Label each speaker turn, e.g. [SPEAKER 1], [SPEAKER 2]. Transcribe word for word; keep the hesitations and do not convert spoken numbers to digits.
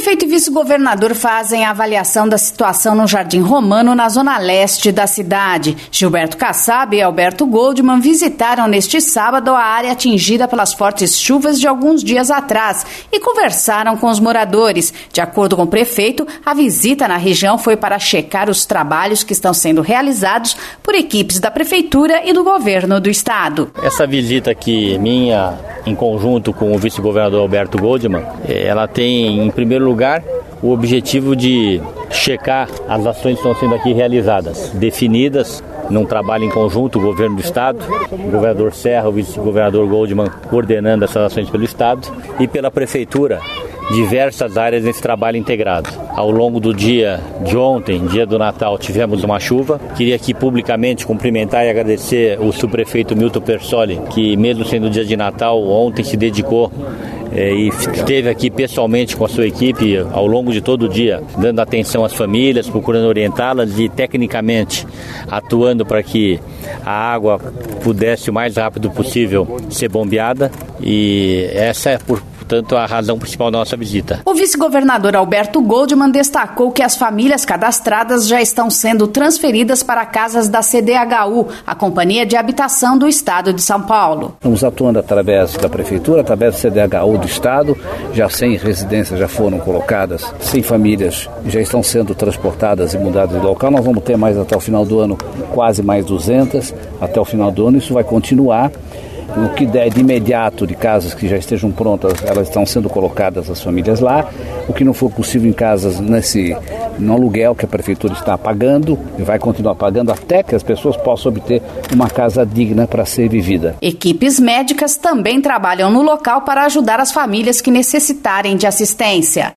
[SPEAKER 1] Prefeito e vice-governador fazem a avaliação da situação no Jardim Romano, na zona leste da cidade. Gilberto Kassab e Alberto Goldman visitaram neste sábado a área atingida pelas fortes chuvas de alguns dias atrás e conversaram com os moradores. De acordo com o prefeito, a visita na região foi para checar os trabalhos que estão sendo realizados por equipes da prefeitura e do governo do estado.
[SPEAKER 2] Essa visita aqui minha, em conjunto com o vice-governador Alberto Goldman, ela tem, em primeiro lugar, o objetivo de checar as ações que estão sendo aqui realizadas, definidas num trabalho em conjunto, o governo do estado, o governador Serra, o vice-governador Goldman coordenando essas ações pelo estado e pela prefeitura, diversas áreas nesse trabalho integrado. Ao longo do dia de ontem, dia do Natal, tivemos uma chuva. Queria aqui publicamente cumprimentar e agradecer o subprefeito Milton Persoli, que mesmo sendo dia de Natal, ontem se dedicou É, e esteve aqui pessoalmente com a sua equipe ao longo de todo o dia, dando atenção às famílias, procurando orientá-las e tecnicamente atuando para que a água pudesse o mais rápido possível ser bombeada, e essa é, por portanto, a razão principal da nossa visita.
[SPEAKER 1] O vice-governador Alberto Goldman destacou que as famílias cadastradas já estão sendo transferidas para casas da C D H U, a Companhia de Habitação do Estado de São Paulo.
[SPEAKER 3] Estamos atuando através da Prefeitura, através da C D H U do Estado, já cem residências já foram colocadas, cem famílias já estão sendo transportadas e mudadas de local. Nós vamos ter mais até o final do ano, quase mais duzentas até o final do ano, isso vai continuar. O que der de imediato de casas que já estejam prontas, elas estão sendo colocadas as famílias lá. O que não for possível em casas nesse, no aluguel que a prefeitura está pagando, e vai continuar pagando até que as pessoas possam obter uma casa digna para ser vivida.
[SPEAKER 1] Equipes médicas também trabalham no local para ajudar as famílias que necessitarem de assistência.